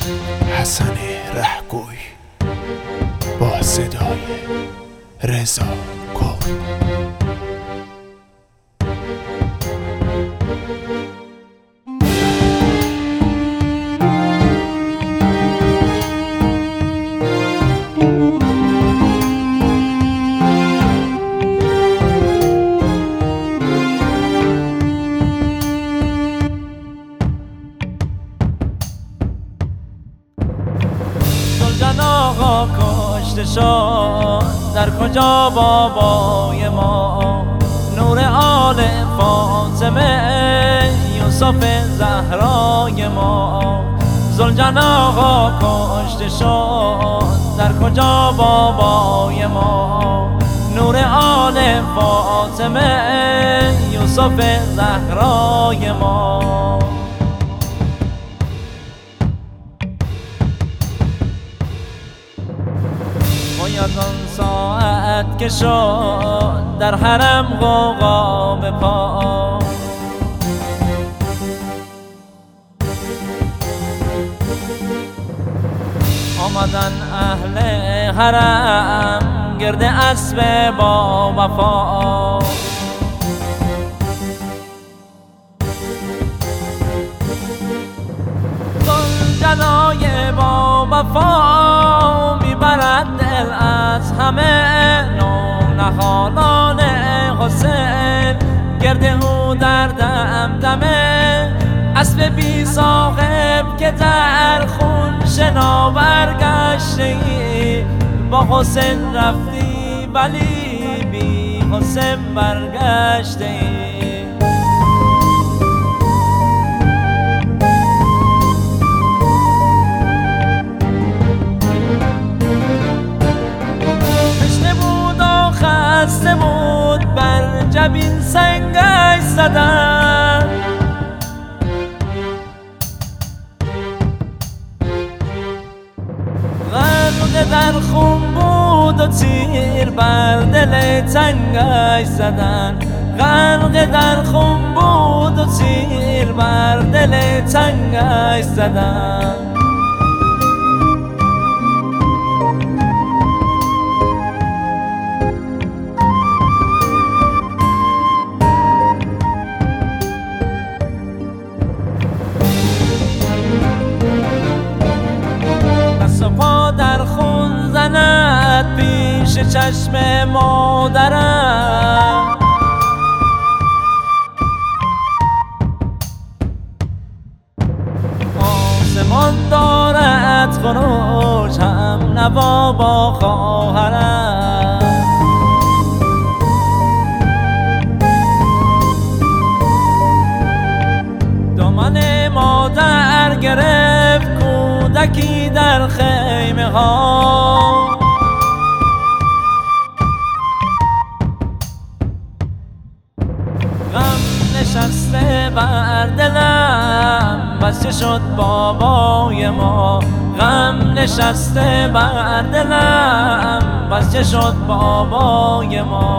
حسن رهگوی با صدای رضا کرد. زلجن آقا کشته شد، در کجا بابای ما؟ نور آل فاطمه یوسف زهرای ما. زلجن آقا کشته شد، در کجا بابای ما؟ نور آل فاطمه یوسف زهرای ما. باید آن ساعت که شد در حرم غوغا به پا، آمدن اهل حرم گرد اسب با وفا. زلجنای با وفا میبرد دل از همه، نونهالان حسین گرد او در دمدمه. اسب بی صاحب که در خون شناور گشته ای، با حسین رفتی ولی بی حسین برگشته ای. خسته بود بر جبین سنگش زدن، غرق در خون بود و تیر بر دل تنگش زدن. غرق در خون بود و تیر بر دل تنگش زدن. پا در خون زند پیش چشم مادرم، آسمان دارد خروش هم نوا با خواهرم. دامن مادر گرفت کودکی در خیمه ها، غم نشسته بر دلم بس چه شد بابای ما. غم نشسته بر دلم بس چه شد بابای ما.